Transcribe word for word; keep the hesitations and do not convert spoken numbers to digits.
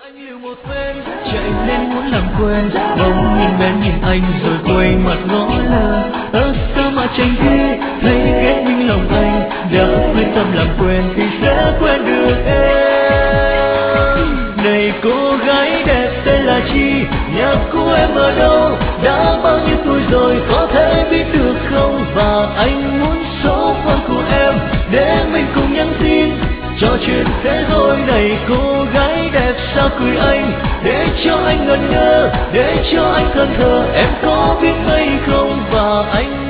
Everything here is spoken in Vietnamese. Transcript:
anh liều một phen chạy lên muốn làm quen, bỗng nhìn bên nhìn anh rồi quay mặt ngó lơ. Ơ sao mà tranh thế, thấy ghét nhưng lòng anh đã quyết tâm làm quen thì sẽ quen được em. Này cô gái đẹp tên là chi, nhà của em ở đâu, đã bao nhiêu tuổi rồi có thể biết được không? Và anh muốn số phone của em để mình cùng nhắn tin trò chuyện thế thôi. Này cô gái đẹp sao cười anh, để cho anh ngẩn ngơ, để cho anh thẫn thờ, em có biết hay không? Và anh